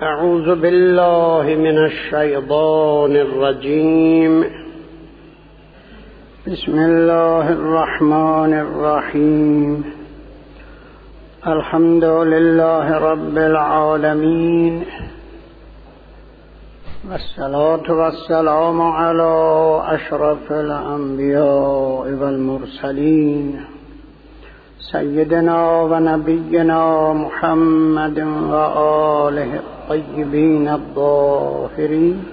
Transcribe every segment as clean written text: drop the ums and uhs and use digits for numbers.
أعوذ بالله من الشيطان الرجيم. بسم الله الرحمن الرحيم. الحمد لله رب العالمين، والصلاة والسلام على أشرف الأنبياء والمرسلين سيدنا ونبينا محمد وآله الطيبين الطاهرين،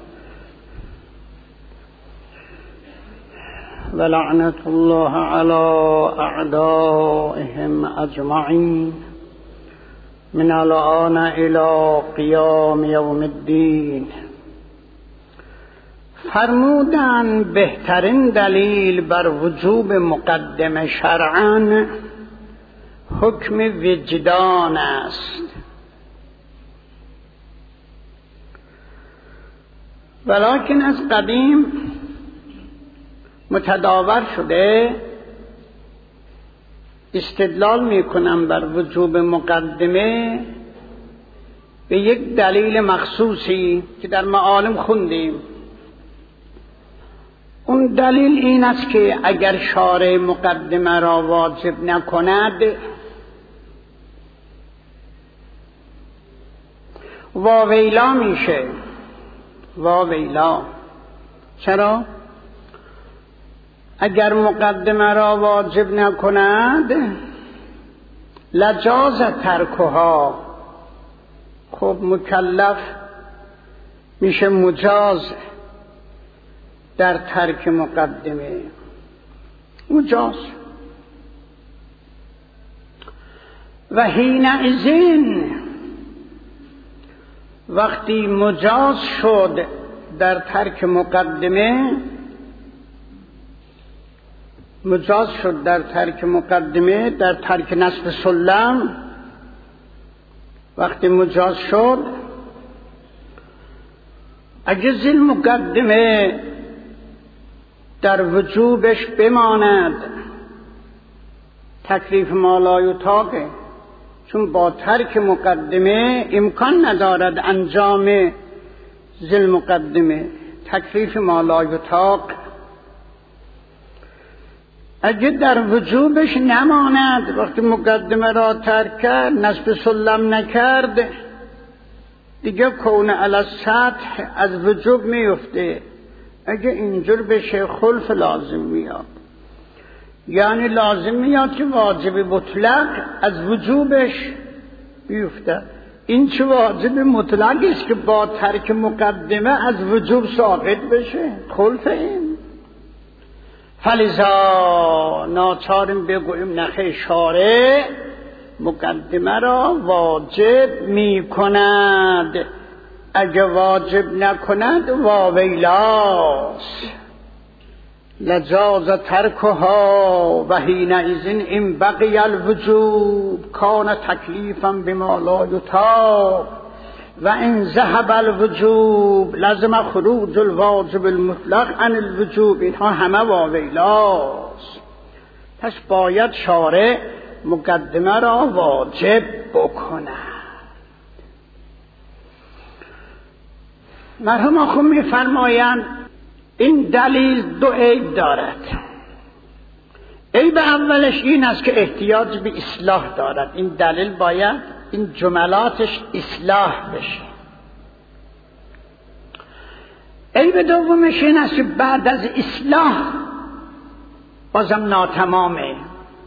ولعنة الله على أعدائهم أجمعين من الآن إلى قيام يوم الدين. فرمودن بهترین دلیل بر وجوب مقدمه شرعاً حکم وجدان است، ولکن از قدیم متداول شده استدلال میکنم بر وجوب مقدمه به یک دلیل مخصوصی که در معالم خوندیم. اون دلیل این است که اگر شارع مقدمه را واجب نکند واویلا میشه. واویلا چرا؟ اگر مقدمه را واجب نکند لجاز ترکها، خب مکلف میشه مجاز در ترک مقدمه، مجاز. و حینئذ وقتی مجاز شد در ترک مقدمه، مجاز شد در ترک مقدمه، در ترک نصب سلم وقتی مجاز شد، اگه ذیل مقدمه در وجوبش بماند تکلیف ما لا یطاقه، چون با ترک مقدمه امکان ندارد انجام ذیل مقدمه، تکلیف ما لا یطاق. اگه در وجوبش نماند، وقتی مقدمه را ترک کرد، نصب سلم نکرد، دیگه کون علی السطح از وجوب میفته. اگه اینجور بشه خلف لازم میاد، یعنی لازم میاد که واجب مطلق از وجوبش بیفته. این چه واجب مطلقی است که با ترک مقدمه از وجوب ساقط بشه؟ خلف این. فلذا ناچاریم بگوییم نخیر، شارع مقدمه را واجب می کند، اگه واجب نکند واویلاست. لجاز ترکها و حینئذ ان بقی الوجوب کان تکلیفا بما لا یطاق و ان ذهب الوجوب لزم خروج الواجب المطلق عن الوجوب. اینها همه واویلاست. پس باید شارع مقدمه را واجب بکند. مرحوم آخوند می‌فرمایند این دلیل دو عیب دارد. عیب اولش این است که احتیاج به اصلاح دارد. این دلیل باید این جملاتش اصلاح بشه. عیب دومش این است که بعد از اصلاح بازم ناتمامه.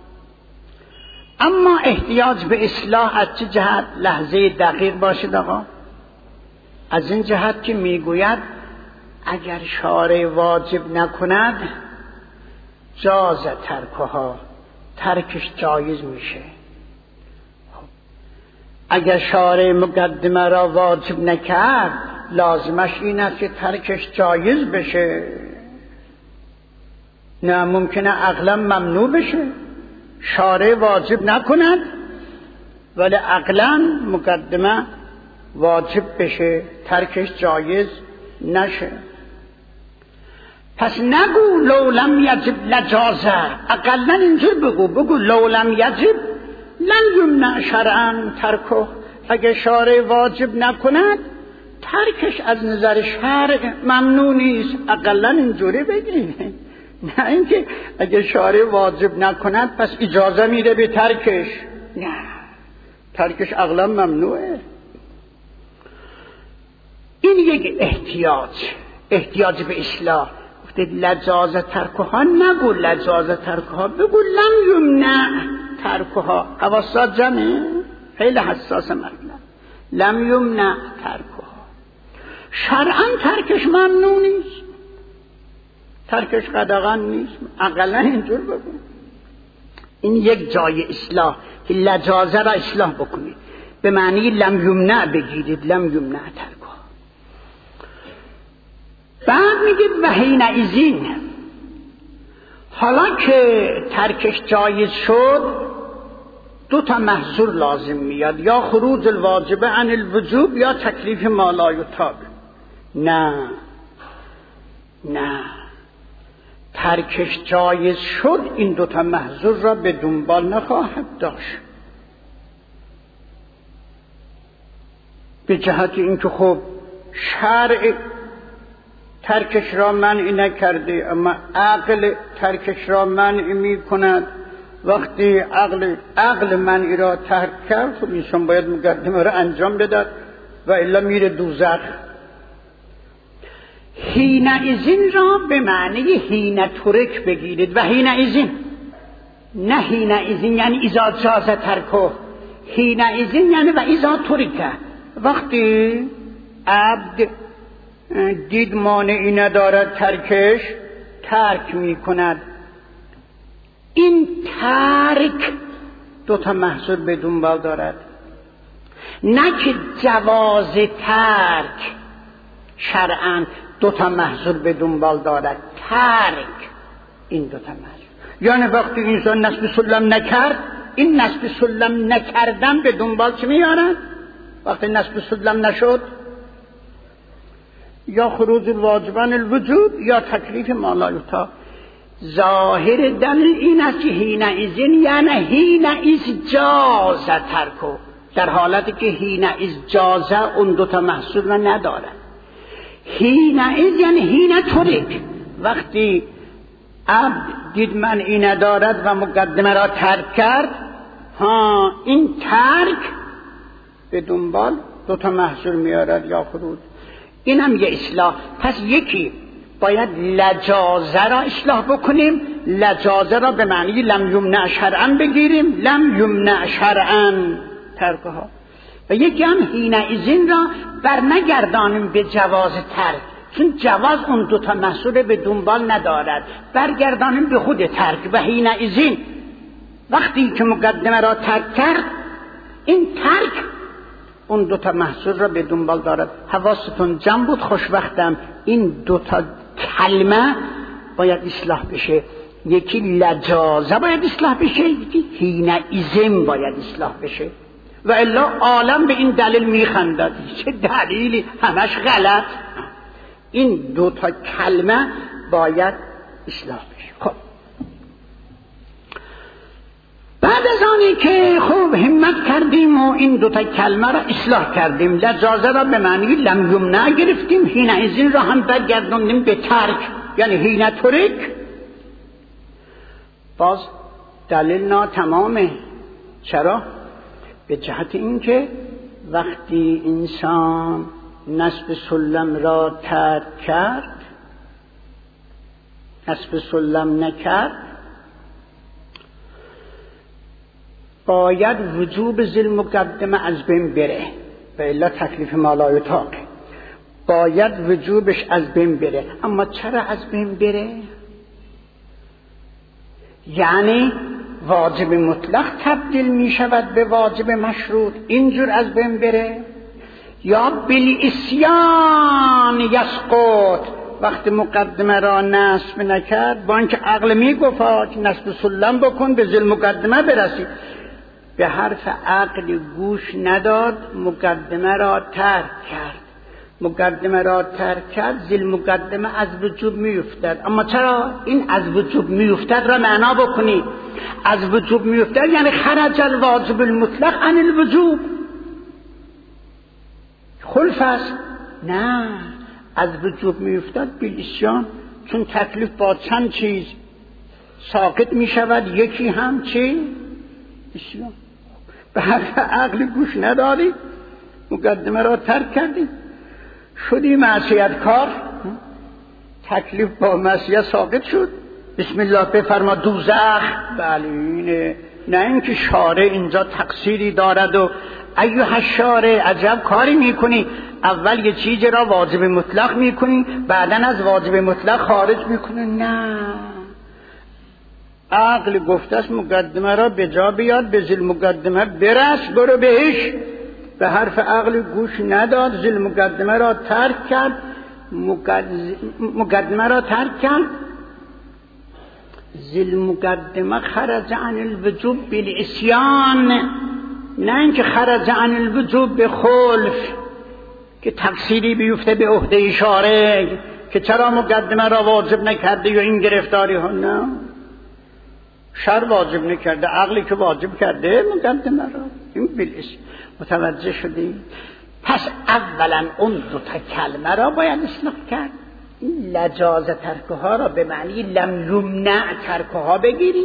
اما احتیاج به اصلاح از چه جهت؟ لحظه دقیق باشید آقا. از این جهت که میگوید اگر شارع واجب نکند جاز ترکها، ترکش جایز میشه. اگر شارع مقدمه را واجب نکرد لازمش این است که ترکش جایز بشه. نه ممکنه عقلا ممنوع بشه، شارع واجب نکند ولی عقلا مقدمه واجب بشه، ترکش جایز نشه. پس نگو لو لم یجب لجازه، اقلا اینجور بگو لو لم یجب لن یمنع شرعا ترکه. اگه شارع واجب نکند ترکش از نظر شرع ممنوع نیست. اقلا اینجوری بگیم، نه اینکه اگه شارع واجب نکند پس اجازه میده به ترکش. نه، ترکش اقلا ممنوعه. این یک احتیاج به اصلاح. گفتید لجاز ترکها، نگو لجاز ترکها، بگو لم یمنع ترکها. حواسات جمعه، خیلی حساس مطلب. لم یمنع ترکها، شرعا ترکش ممنوع نیست، ترکش قدغن نیست. اقلا اینجور بگو. این یک جای اصلاح که لجازه را اصلاح بکنید، به معنی لم یمنع بگیرید، لم یمنع ترکها. بعد میگه و حینئذ، حالا که ترکش جایز شد دو تا محظور لازم میاد، یا خروج الواجب عن الوجوب یا تکلیف ما لا یطاق. نه، ترکش جایز شد این دو تا محظور را به دنبال نخواهد داشت، به جهت اینکه خب شرع ترکش را منع نکرده اما عقل ترکش را منع می کند. وقتی عقل منعی را ترک کرد خب انسان باید مقدمه را انجام بده و الا میره دوزخ. حینئذ را به معنی حین ترک بگیرید و حینئذ، نه حینئذ یعنی اذا جاز ترکه، حینئذ یعنی و اذا ترک. وقتی عبد دید مانعی ندارد ترکش، ترک می کند. این ترک دو تا محظور به دنبال دارد، نه که جواز ترک شرعاً دو تا محظور به دنبال دارد. ترک این دو تا محظور، یعنی وقتی انسان نصب سلم نکرد، این نصب سلم نکردن به دنبال چه میارد؟ وقتی نصب سلم نشد یا خروج الواجب عن الوجوب یا تکلیف ما لا یطاق. ظاهر دلیل این است که حینئذ یعنی حینئذ جاز ترکو، در حالتی که حینئذ جاز اون دو تا محصول را ندارد. حینئذ یعنی حین ترک، وقتی عبد دید منعی ندارد و مقدمه را ترک کرد، این ترک به دنبال دو تا محصول میارد یا خروج. این هم یه اصلاح. پس یکی باید لجازه را اصلاح بکنیم، لجازه را به معنی لم یمنع شرعا بگیریم، لم یمنع شرعا ترکها. و یکی هم حینئذ را برنگردانیم به جواز ترک، چون جواز اون دو تا محصول به دنبال ندارد، برگردانیم به خود ترک. و حینئذ وقتی که مقدمه را ترک کرد، این ترک اون دو تا محصول را به دنبال دارد. حواستون جمع بود، خوشبختم این دو تا کلمه باید اصلاح بشه. یکی لجازه باید اصلاح بشه، یکی حینئذ باید اصلاح بشه، و الا عالم به این دلیل میخندد. چه دلیلی، همش غلط. این دو تا کلمه باید اصلاح بشه. خب بعد از آنی که خوب همت کردیم و این دو تا کلمه را اصلاح کردیم، لجازه را به معنی لم یمنع گرفتیم، حینئذ را هم برگردوندیم به ترک یعنی حین ترک، باز دلیل ناتمامه. چرا؟ به جهت اینکه وقتی انسان نصب سلم را ترک کرد، نصب سلم نکرد، باید وجوب ذیل مقدمه از بین بره، و الا تکلیف ما لا یطاق، باید وجوبش از بین بره. اما چرا از بین بره؟ یعنی واجب مطلق تبدیل می شود به واجب مشروط، اینجور از بین بره، یا بالعصیان یسقط، وقتی مقدمه را نصب نکرد با اینکه عقل می گفت که نصب سلم بکن به ذیل مقدمه برسی، به حرف عقل گوش نداد، مقدمه را ترک کرد. مقدمه را ترک کرد، ذیل مقدمه از وجوب میافتد. اما چرا این از وجوب میافتد را معنا بکنی؟ از وجوب میافتد یعنی خرج الواجب المطلق عن الوجوب، خلف است؟ نه، از وجوب میافتد بالعصیان، چون تکلیف با چند چیز ساقط میشود، یکی هم چی؟ عصیان. به حرف عقل گوش ندادی، مقدمه را ترک کردی، شدی معصیت کار، تکلیف با معصیت ساقط شد. بسم الله بفرما دوزخ. بله اینه، نه اینکه شارع اینجا تقصیری دارد و ایها الشارع عجب کاری میکنی، اول یه چیز را واجب مطلق میکنی بعداً از واجب مطلق خارج میکنی. نه، عقل گفته است مقدمه را به جا بیاد، به ذیل مقدمه برس، برو بهش. به حرف عقل گوش نداد، ذیل مقدمه را ترک کرد، مقدمه را ترک کرد. ذیل مقدمه خرج عن الوجوب بالعصیان، نه اینکه خرج عن الوجوب به خلف که تقصیری بیفته به عهده شارع که چرا مقدمه را واجب نکرده یا این گرفتاری ها. نه، شر واجب نکرده، عقلی که واجب کرده مقدمه را. این بالعصیان. متوجه شدی؟ پس اولا اون دو تا کلمه را باید اصلاح کرد. این لجاز ترکها را به معنی لم یمنع ترکها بگیری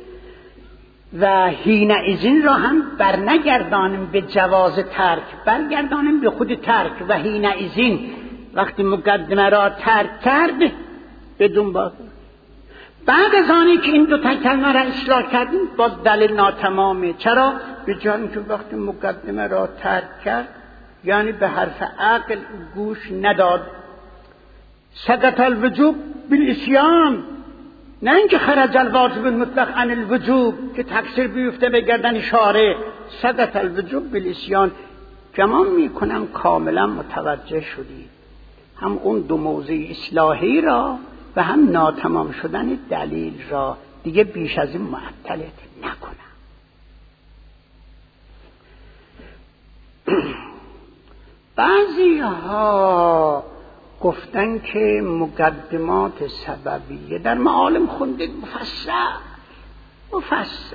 و حینئذ را هم برنگردانیم به جواز ترک، برگردانیم به خود ترک. و حینئذ وقتی مقدمه را ترک کرد بدون باز. بعد از آنی که این دو تا کلمه را اصلاح کردیم باز دلیل ناتمامه. چرا؟ به جای اینکه وقتی مقدمه را ترک کرد یعنی به حرف عقل گوش نداد، سقط الوجوب بالعصیان، نه اینکه خرج الواجب المطلق عن الوجوب که تقصیر بیفته به گردن شارع. سقط الوجوب بالعصیان. گمان میکنم کاملا متوجه شدید، هم اون دو موضوع اصلاحی را و هم ناتمام شدن دلیل را. دیگه بیش از این معطلت نکنم. بعضی ها گفتن که مقدمات سببیه در معالم خوندید مفصل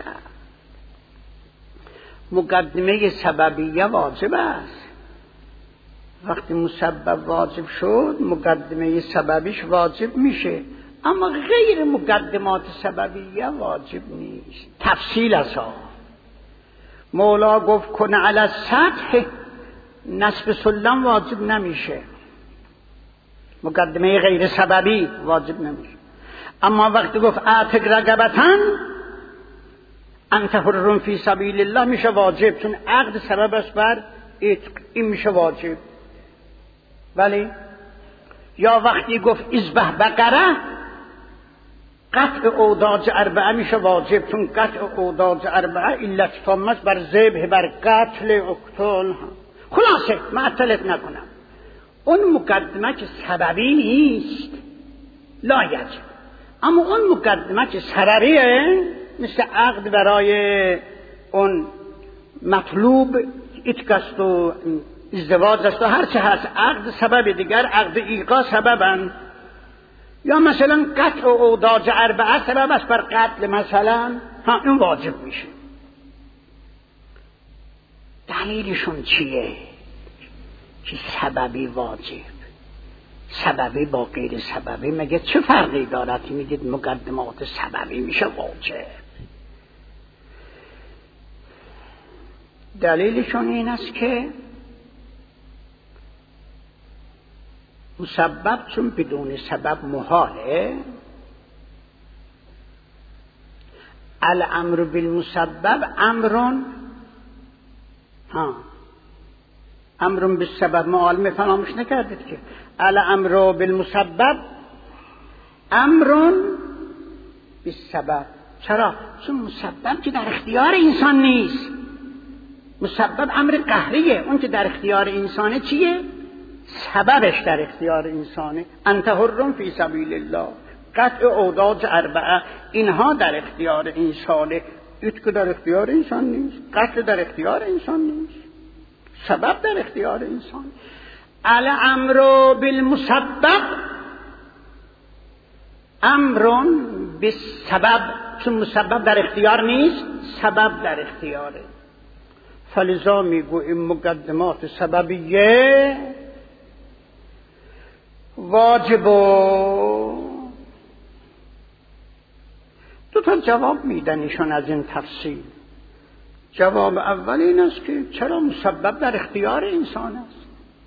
مقدمه سببیه واجب است. وقتی مسبب واجب شد مقدمه سببیش واجب میشه، اما غیر مقدمات سببیه واجب نیست. تفصیل اصلا مولا گفت کن علی السطح، نصب سلم واجب نمیشه، مقدمه غیر سببی واجب نمیشه. اما وقتی گفت اعتق رقبتن انت حر فی سبیل الله میشه واجب، چون عقد سبب است بر عتق، این میشه واجب. ولی یا وقتی گفت اذبح بقره قطع اوداج اربعه میشه واجب، چون قطع اوداج اربعه علت تامه است بر ذبح، بر قتل، اقتال. خلاصه معطلت نکنم، اون مقدمه که سببی نیست لا یجب، اما اون مقدمه که سببیه مثل عقد برای اون مطلوب عتق است و ازدواج است و هر چه هست، عقد سبب دیگر، عقد ایقا سببن. یا مثلا قطع اوداج اربعه سبب است بر قتل مثلا، این واجب میشه. دلیلشون چیه که سببی واجب، سببی با غیر سببی مگه چه فرقی دارد که میگید مقدمات سببی میشه واجب؟ دلیلشون این است که مسبب چون بدون سبب محاله، الامر بالمسبب امرون امرون بالسبب معالمه فراموش نکردید که الامر بالمسبب امرون بالسبب. چرا؟ چون مسبب که در اختیار انسان نیست، مسبب امر قهریه، اون که در اختیار انسانه چیه؟ سببش در اختیار انسانه. انت حر فی سبیل الله، قطع اوداج اربعه، اینها در اختیار انسانه. عتق در اختیار انسان نیست، قتل در اختیار انسان نیست، سبب در اختیار انسان. الامر بالمسبب امرون بالسبب، چون مسبب در اختیار نیست، سبب در اختیاره. فلذا میگوییم مقدمات سببیه واجب. دو تا جواب میدن ایشان از این تفصیل. جواب اول این است که چرا مسبب در اختیار انسان است،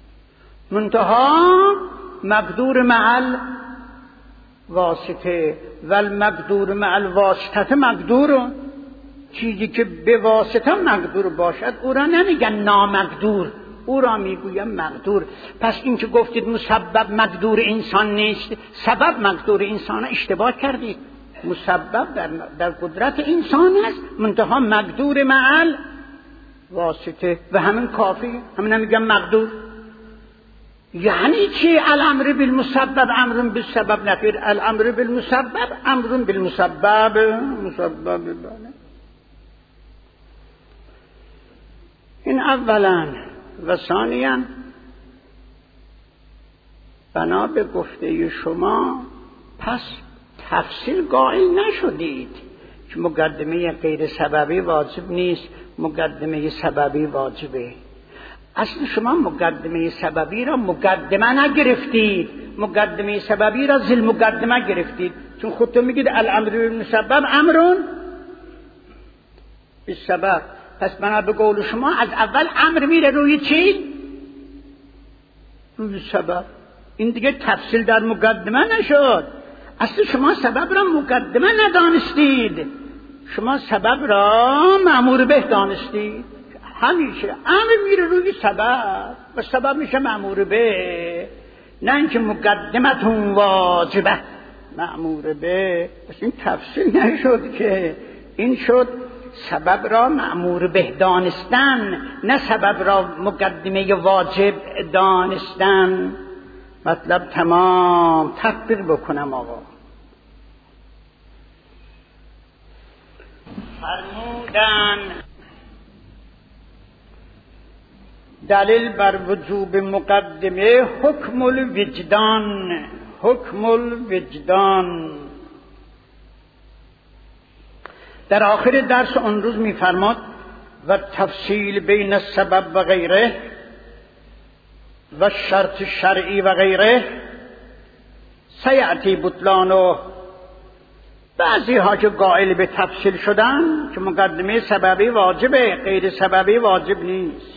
منتها مقدور مع الواسطه و المقدور مع الواسطه مقدور. چیزی که به واسطه مقدور باشد او را نمیگن نامقدور، او را میگویم مقدور. پس این که گفتید مسبب مقدور انسان نیست، سبب مقدور انسان، اشتباه کردید. مسبب در قدرت انسان است، منتها مقدور مع الواسطه و همین کافی، همین نمیگم مقدور. یعنی چی؟ الامر بالمسبب امر بالسبب نفیر، الامر بالمسبب امر بالمسبب. مسبب بله. این اولا. و ثانیا بنا به گفته شما پس تفصیل قائل نشدید که مقدمه غیر سببی واجب نیست، مقدمه سببی واجبه. اصل شما مقدمه سببی را مقدمه نگرفتید، مقدمه سببی را زل مقدمه گرفتید، چون خودتون میگید الامر بالمسبب امرون بالسبب. پس بنا به قول شما از اول امر میره روی چی؟ روی سبب. این دیگه تفصیل در مقدمه نشد. اصل شما سبب را مقدمه ندانستید، شما سبب را مأمور به دانستید. همیشه امر میره روی سبب و سبب میشه مأمور به، نه اینکه مقدمتون واجبه مأمور به. پس این تفصیل نشد که، این شد سبب را مأمور به دانستن، نه سبب را مقدمه واجب دانستن. مطلب تمام. تطبیق بکنم آقا. فرمودن دلیل بر وجوب مقدمه حکم الوجدان. حکم الوجدان در آخر درس اون روز می‌فرماد و تفصیل بین السبب و غیره و شرط شرعی و غیره سیأتی بطلانو. بعضی ها که قائل به تفصیل شدن که مقدمه سببی واجبه، غیر سببی واجب نیست.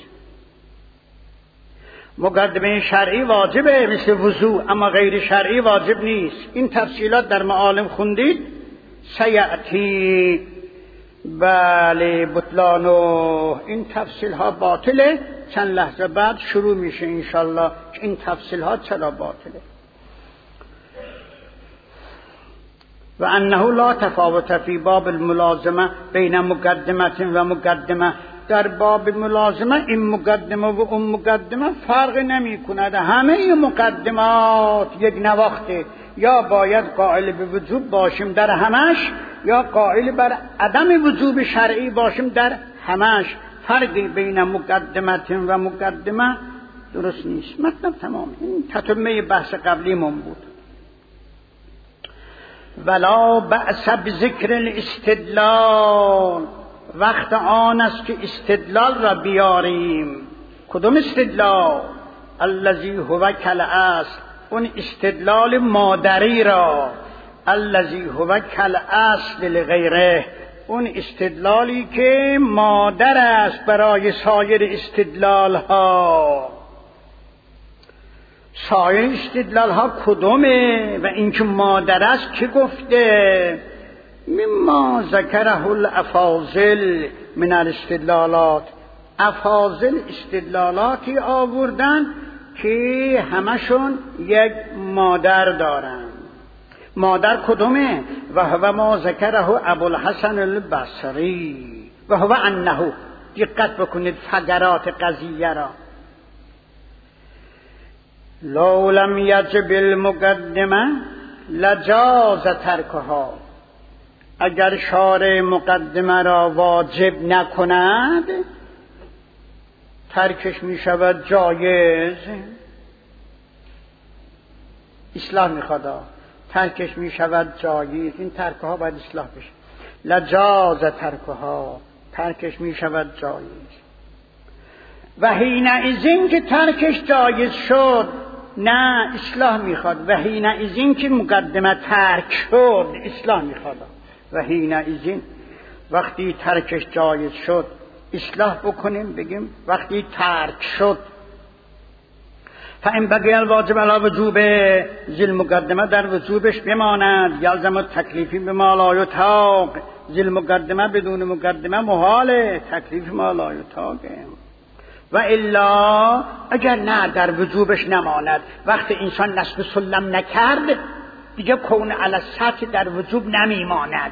مقدمه شرعی واجبه مثل وضوء، اما غیر شرعی واجب نیست. این تفصیلات در معالم خوندید. سیأتی بله بطلانو. این تفصیل ها باطله. چند لحظه بعد شروع میشه انشالله که این تفصیل ها چرا باطله. و انه لا تفاوت فی باب الملازمه بین مقدمه و مقدمه. در باب ملازمه این مقدمه و اون مقدمه فرق نمی کند. همه مقدمات یک نواخته، یا باید قائل به وجوب باشیم در همش، یا قائل بر عدم وجوب شرعی باشیم در همش. فرقی بین مقدمه و مقدمه درست نیست. مطلب تمام. این تتمه بحث قبلی من بود. ولا بأس بذکر الاستدلال. وقت آن است که استدلال را بیاریم. کدوم استدلال؟ الذی هو کالاصل. اون استدلال مادری را. الذی هو کالاصل لغیره. اون استدلالی که مادر است برای سایر استدلال ها. سایر استدلال ها کدومه و این که مادر است که گفته؟ مما ذکره الافاضل من الاستدلالات. افاضل استدلالاتی آوردن که همشون یک مادر دارن. مادر کدومه؟ و هو ما ذکره ابوالحسن البصری و هو انه. دقت بکنید فقرات قضیه را. لو لم یجب المقدمه لجاز ترکها. اگر شارع مقدمه را واجب نکند ترکش می شود جایز. اصلاح می خدا. ترکش می شود جایز. این ترکها باید اصلاح بشه. لجاز ترکها. ترکش می شود جایز. و حینئذ که ترکش جایز شد، نه اصلاح میخواد. و حینئذ که مقدمه ترک شد اصلاح میخواد. و حینئذ وقتی ترکش جایز شد اصلاح بکنیم، بگیم وقتی ترک شد. فإن بقی الواجب علی وجوب ذی المقدمه، در وجوبش بماند. یلزم التکلیفی بما لا یطاق، ذی المقدمه بدون مقدمه محاله، تکلیف ما لا یطاقه. و الا اگر نه در وجوبش نماند، وقتی انسان نصب سلم نکرد دیگه کون علی السطح در وجوب نمیماند.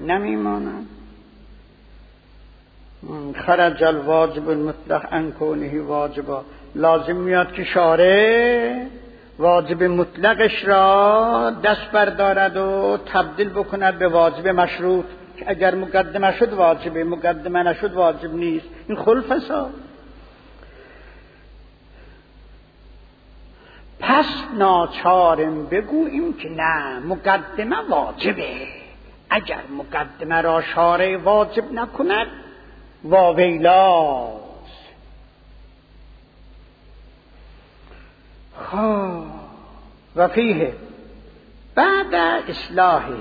خرج الواجب المطلق عن کونه واجبا، لازم میاد که شارع واجب مطلقش را دست بردارد و تبدیل بکند به واجب مشروط، که اگر مقدمه شد واجبه، مقدمه نشد واجب نیست. این خلفسا. پس ناچارم بگوییم که نه، مقدمه واجبه. اگر مقدمه را شارع واجب نکند واویلاست. و فیه بعد اصلاحه،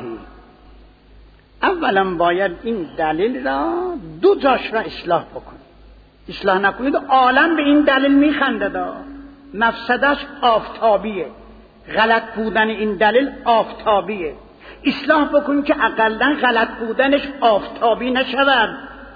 اولا باید این دلیل را دو جاش را اصلاح بکنید. اصلاح نکنید عالم به این دلیل میخنده، مفسدش آفتابیه، غلط بودن این دلیل آفتابیه. اصلاح بکنید که اقلا غلط بودنش آفتابی نشود.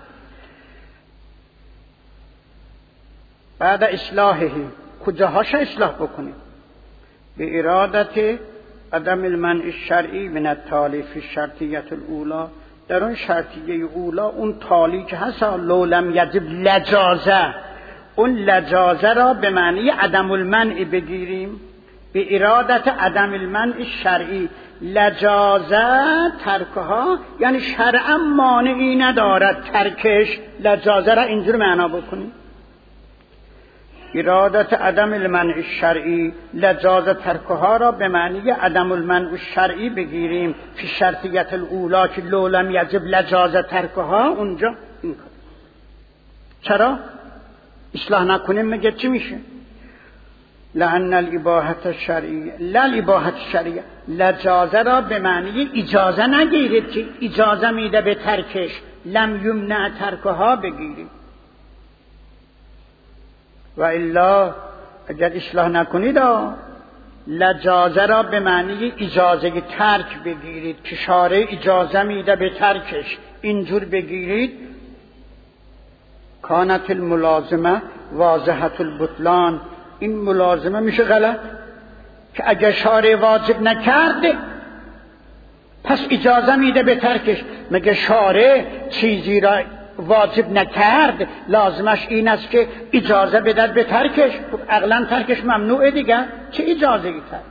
بعد اصلاحه کجاهاش اصلاح بکنید؟ به ارادت عدم المنع الشرعی من التالی فی الشرطیت الاولی، در اون شرطیه اولا اون تالی که هست لو لم یجب لجازه، اون لجازه را به معنی عدم المنع بگیریم. به ارادت عدم المنع الشرعی، لجازه ترکها یعنی شرعا مانعی ندارد ترکش، لجازه را اینجور معنا بکنیم. ارادت عدم المنع الشرعی، لجاز ترکها را به معنی عدم المنع الشرعی بگیریم. فی شرطیت الاولا که لو لم یجب لجاز ترکها، اونجا این کار. چرا؟ اصلاح نکنیم مگه چی میشه؟ لأن الاباحة الشرعیه لا الاباحة الشرعیه، لجازه را به معنی اجازه نگیرید که اجازه میده به ترکش، لم یمنع ترکها بگیرید. و الا اگر اصلاح نکنید لجازه را به معنی اجازه ترک بگیرید که شارع اجازه میده به ترکش، اینجور بگیرید. کانت الملازمه واضحة البطلان، این ملازمه میشه غلط که اگر شارع واجب نکرد پس اجازه میده به ترکش. مگه شارع چیزی را واجب نکرد لازمش این است که اجازه بدهد به ترکش؟ خب عقلا ترکش ممنوعه دیگه، چه اجازه ای تر؟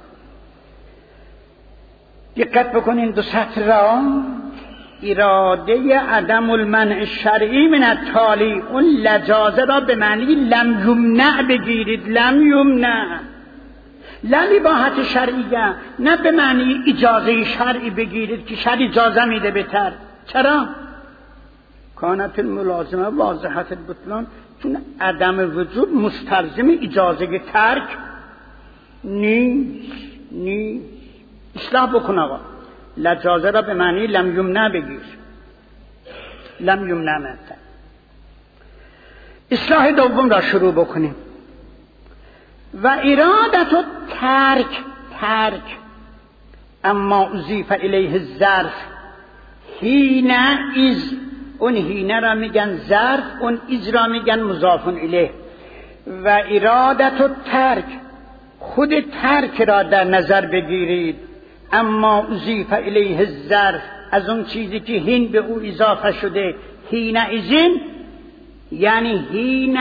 دقت بکنین دو سطر را. اراده عدم المنع الشرعی من التالی، اون لجازه را به معنی لم یمنع بگیرید، لم یمنع، لا الاباحة شرعیه، نه به معنی اجازه شرعی بگیرید که شرع اجازه میده به ترک. چرا؟ کانت الملازمه واضحة البطلان، چون عدم وجوب مستلزم اجازه ترک نیست. اصلاح بکن آقا، لجازه را به معنی لم یمنع بگیر، لم یمنع مطلب. اصلاح دوم را شروع بکنیم. و ارادت ترک اما اضیف الیه الظرف حین از، اون حین را میگن ظرف، اون از را میگن مضاف الیه. و ارادت ترک، خود ترک را در نظر بگیرید. اما اضیف الیه الظرف، از اون چیزی که حین به او اضافه شده، حین ازین یعنی حین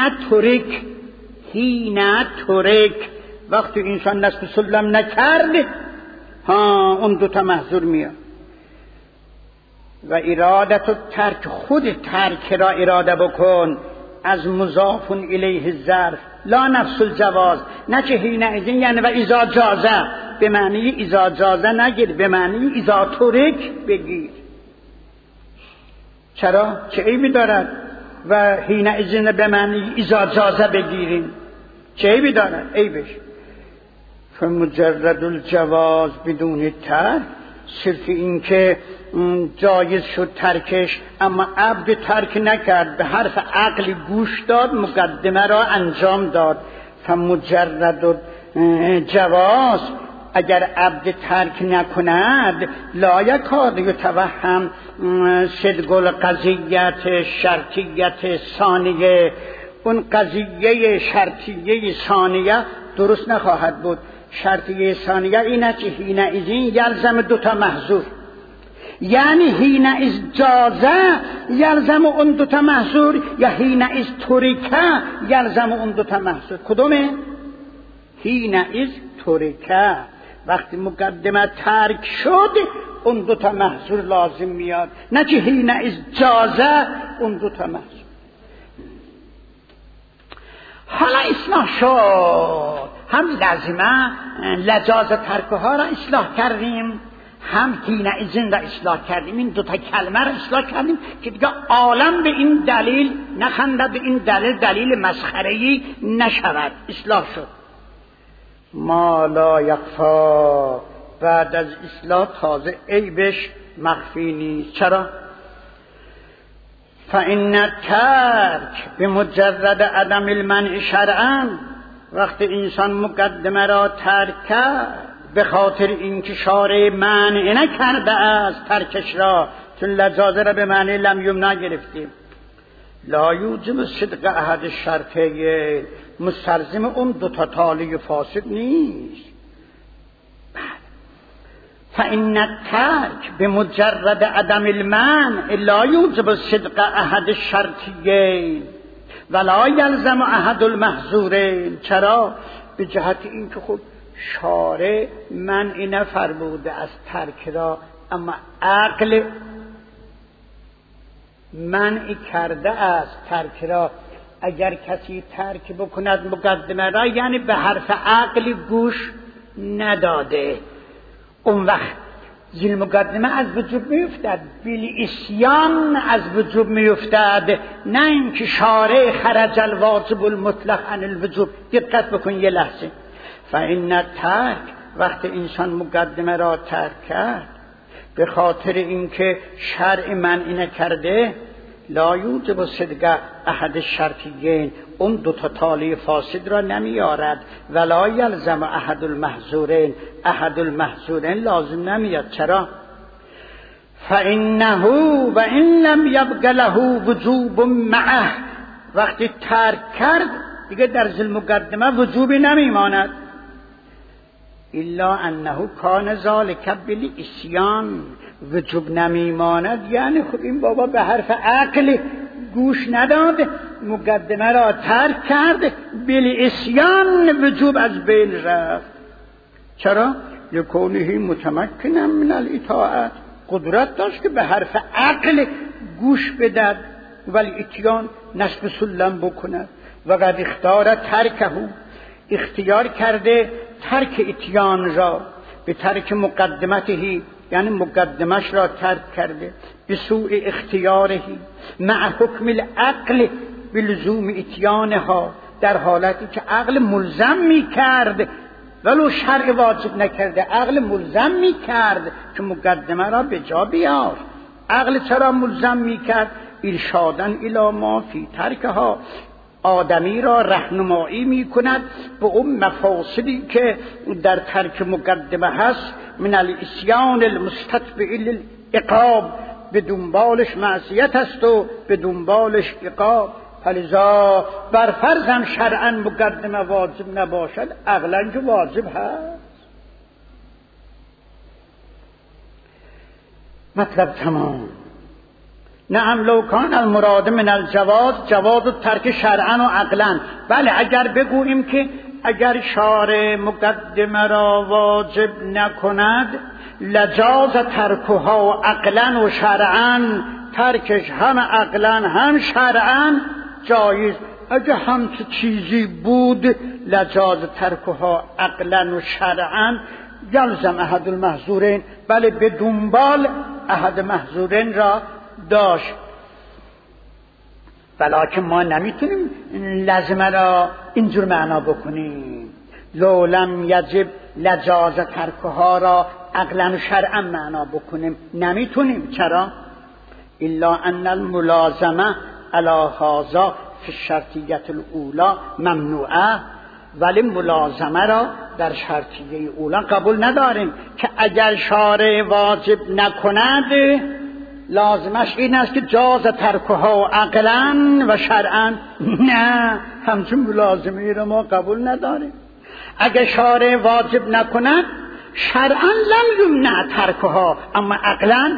ترک، وقتی انسان نصب سلم نکرد اون دوتا محذور میاد. و ارادت ترک، خود ترک را اراده بکن از مضاف الیه الظرف، لا نفس الجواز، نه که حین ازین یعنی و اذا جازه، به معنی اذا جازه نگیر، به معنی اذا ترک بگیر. چرا؟ چه عیبی دارد؟ و حین اذن به معنی اذا جازه بگیریم چه عیبی دارد؟ عیبش فمجرد الجواز بدون ترک، صرف این که جایز شد ترکش اما عبد ترک نکرد، به حرف عقل گوش داد، مقدمه را انجام داد. فمجرد الجواز، اگر عبد ترک نکند لا یکاد یتوهم صدق القضیت شرطیت ثانیه، اون قضیه شرطیه ثانیه درست نخواهد بود. شرطیه ثانیه اینه که حین اذین یلزم دوتا محظور، یعنی حین از جازه یلزم اون دوتا محظور یا حین از ترکه یلزم اون دوتا محظور. کدومه؟ حین از ترکه، وقتی مقدمه ترک شد اون دوتا محظور لازم میاد، نه که حین از جازه اون دوتا محظور. حالا اصلاح شد، هم لازمه لجاز ترکه ها را اصلاح کردیم، هم حین اذن را اصلاح کردیم. این دوتا کلمه را اصلاح کردیم که دیگه عالم به این دلیل نخنده، به این دلیل مسخره‌ای نشود. اصلاح شد. ما لا یخفا، بعد از اصلاح تازه عیبش مخفی نیست. چرا؟ فإن الترک بمجرد عدم المنع شرعا، وقتی انسان مقدمه را ترک کرد به خاطر اینکه شارع منع نکرده از ترکش را، چون لجازه را به معنی لم یمنع گرفتیم، لا یوجب صدق احد الشرطین، مستلزم اون دوتا تالی فاسد نیست. فإن الترک بمجرد عدم المنع لا یوجب صدق احد الشرطین ولا یلزم احد المحظورین. چرا؟ به جهت اینکه خود شارع منع نفرموده از ترک را، اما عقل منع کرده از ترک را. اگر کسی ترک بکند مقدمه را، یعنی به حرف عقل گوش نداده، اون وقت زیر مقدمه از وجوب میفتد، بلی اسیان از وجوب میفتد، نه اینکه شارع خرج الواجب المطلق عن الوجوب. دقت بکن یه لحظه. فإن الترک، وقت انسان مقدمه را ترک کرد به خاطر اینکه شرع منع نکرده، لا یوجب صدق احد الشرطیین، اون دوتا تالی فاسد را نمیارد. ولا یلزم احد المحظورین، احد المحظورین لازم نمیاد. چرا؟ فإنه و ان لم یبق له وجوب معه، وقتی ترک کرد دیگه در ذیل مقدمه وجوبی نمیماند. الا انه کان ذلک بالعصیان، وجوب نمیماند یعنی خب این بابا به حرف عقل گوش نداد، مقدمه را ترک کرد، بالعصیان وجوب از بین رفت. چرا؟ یکونه متمکنا من الاطاعت، قدرت داشت که به حرف عقل گوش بدهد ولی اتیان نصب سلم بکند. و قد اختار ترکه، اختیار کرده ترک اتیان را، به ترک مقدمته، یعنی مقدمش را ترک کرده، به سوء اختیاره مع حکم العقل بلزوم اتیانها، در حالتی که عقل ملزم می کرد ولو شرع واجب نکرده، عقل ملزم می کرد که مقدمه را به جا بیار. عقل چرا ملزم می کرد؟ ارشادن الی ما فی ترکها، آدمی را رهنمایی می کند به اون مفاسدی که در ترک مقدمه هست، من الاسیان المستتبع للعقاب، به دنبالش معصیت است و به دنبالش عقاب. فلذا بر فرضم شرعا مقدمه واجب نباشد، عقلا که واجب هست. مطلب تمام. نعم لو کان المراد من الجواز جواز الترک شرعا و عقلا. بله اگر بگوییم که اگر شارع مقدمه را واجب نکند لجاز ترکها و عقلا و شرعا، ترکش هم عقلا هم شرعا جایز. اگر همچه چیزی بود لجاز ترکها عقلا و شرعا یلزم احد المحظورین، بله به دنبال احد محظورین را داشت. ولیکن ما نمیتونیم لازمه را اینجور معنا بکنیم. لولم یجب لجاز ترکها را عقلا و شرعا معنا بکنیم، نمیتونیم. چرا؟ الا ان الملازمه علی هذا فی الشرطیه الاولی ممنوعه، ولی ملازمه را در شرطیه اولا قبول نداریم که اگر شارع واجب نکند لازمش این است که جاز ترکها عقلا و شرعا. نه، همچون ملازمه را ما قبول نداریم. اگر شارع واجب نکند شرعا لم یمنع ترکها، اما عقلا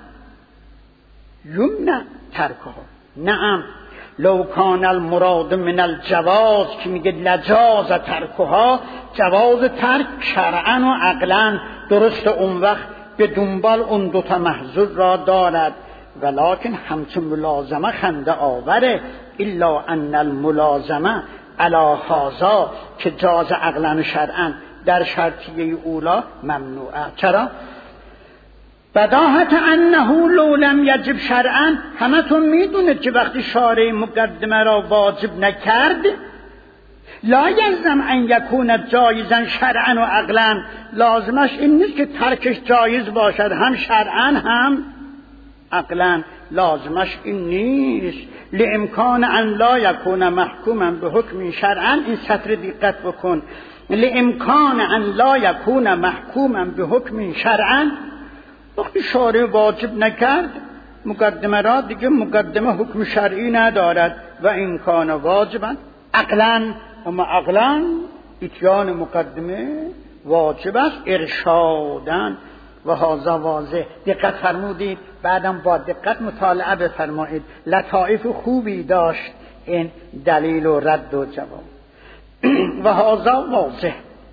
یمنع ترکها. نعم، لو کان المراد من الجواز که میگه لجاز ترکها، جواز ترک شرعا و عقلا درست اون وقت به دنبال اون دوتا محظور را دارد، ولکن همچون ملازمه خنده آوره. الا ان الملازمه علی هذا که جاز عقلا و شرعا در شرطیه اولا ممنوعه. چرا؟ بداهت انه لو لم یجب شرعا، همتون میدونید که وقتی شارع مقدمه را واجب نکرد لا یلزم ان یکون جایزا شرعا و عقلا، لازمش این نیست که ترکش جایز باشد هم شرعا هم عقلا، لازمش این نیست. لامکان ان لا یکون محکوما به حکم شرعا، این سطر دقت بکن، لامکان ان لا یکون محکوما به حکم شرعا، وقتی شارع واجب نکرد مقدمه را، دیگه مقدمه حکم شرعی ندارد. و امکان واجبا عقلا، اما عقلا اتیان مقدمه واجب است ارشادن و هذا واضح. دقت فرمودید، بعدم با دقت مطالعه بفرمایید، لطائف خوبی داشت این دلیل و رد و جواب. و هذا واضح.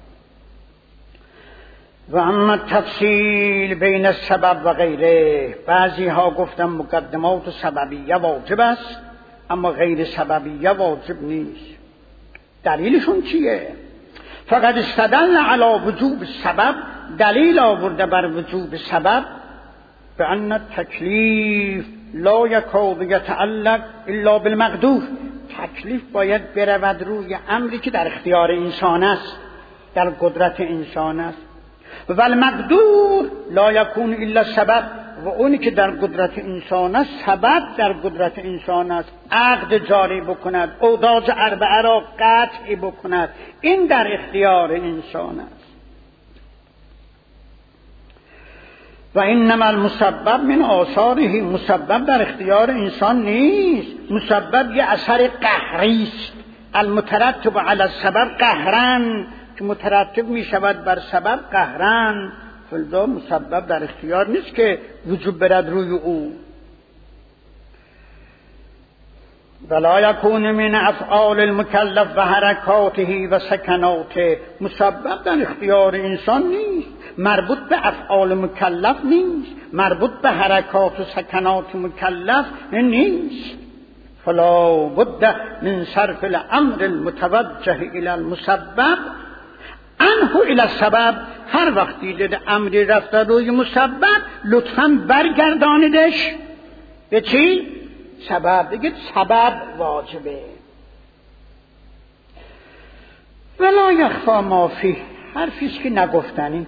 و اما تفصیل بین السبب و غیره، بعضی ها گفتن مقدمات سببیه واجب است اما غیر سببیه واجب نیست. دلیلشون چیه؟ فقط استدل علی وجوب سبب، دلیل آورده بر وجوب سبب به ان تکلیف لا یکاد یتعلق الا بالمقدور، تکلیف باید برود روی امری که در اختیار انسان است، در قدرت انسان است. و المقدور لا یکون الا سبب، و اونی که در قدرت انسان است سبب در قدرت انسان است، عقد جاری بکند، اوضاع اربعه را قطع بکند، این در اختیار انسان است. و انما المسبب من آثاره، مسبب در اختیار انسان نیست، مسبب یه اثر قهری است، المترتب علی السبب قهرن، که مترتب می شود بر سبب قهرن، فلذا مسبب در اختیار نیست که وجوب برد روی او. ولا یکون من افعال المکلف و حرکاته و سکناته، مسبب در اختیار انسان نیست، مربوط به افعال مکلف نیست، مربوط به حرکات و سکنات مکلف نیست. فلا بد من صرف الامر المتوجه الى المسبب عنه الى السبب، هر وقتی دید امری رفته روی مسبب لطفاً برگردانیدش به چی؟ سبب. بگید سبب واجبه. ولا یخفا ما فیه، حرفیست که نگفتنی،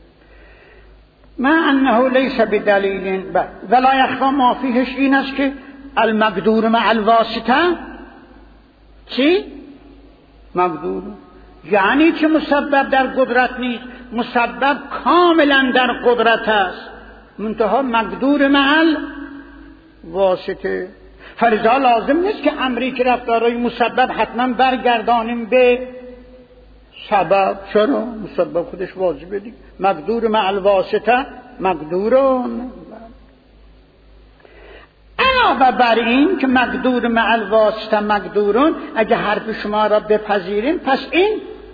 ما انه لیس بدلیل. ولا یخفا ما فیهش این است که المقدور مع الواسطه، چی؟ مقدور یعنی که مسبب در قدرت نیست، مسبب کاملا در قدرت است، منتها مقدور مع الواسطه. فلذا لازم نیست که امری که رفت برای مسبب حتما برگردانیم به سبب. چرا؟ مسبب خودش واجبه دیگه. مقدور مع الواسطه مقدورون. علاوه بر این که مقدور مع الواسطه مقدورون، اگه حرف شما را بپذیریم پس این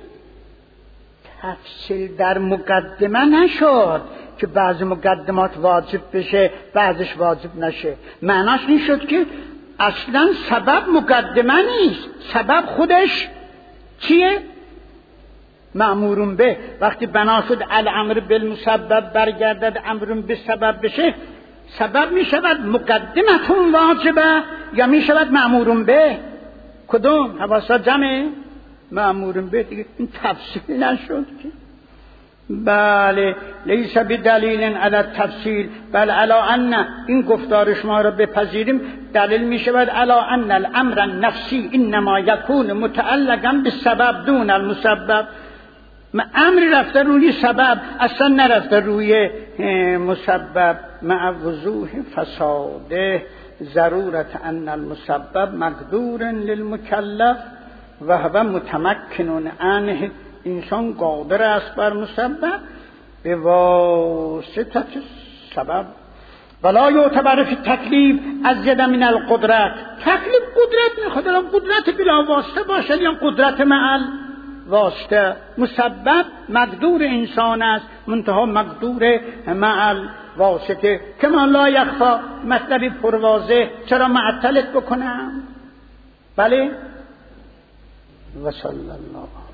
تفصیل در مقدمه نشد که بعض مقدمات واجب بشه بعضش واجب نشه. معناش این شد که اصلا سبب مقدمه نیست، سبب خودش چیه؟ مأمورون به. وقتی بنا شد الامر بالمسبب برگردد امرون به سبب بشه، سبب می شود مقدمتون واجبه یا می شود مأمورون به؟ کدوم؟ حواسا جمعه؟ مأمورون به دیگه این تفصیل نشد که. بله لیس بدلیل علی التفصیل بل علی ان، این گفتار شما را بپذیریم دلیل می شود علی ان الامر النفسی انما یکون متعلقا بالسبب دون المسبب. امری رفته روی سبب اصلا نرفته روی مسبب. مع وضوح فساده ضرورت ان المسبب مقدور للمکلف و هو متمکن عنه، انسان قادر است بر مسبب به واسطه سبب. ولا یعتبر فی تکلیف ازید من القدرت، تکلیف قدرت میخواد، قدرت بلا واسطه باشد یا قدرت مع واسطه. مسبب مقدور انسان است، منتها مقدور مع واسطه. کما لا یخفا، مطلبی پروازه، چرا معطلت بکنم؟ بله. و صلی الله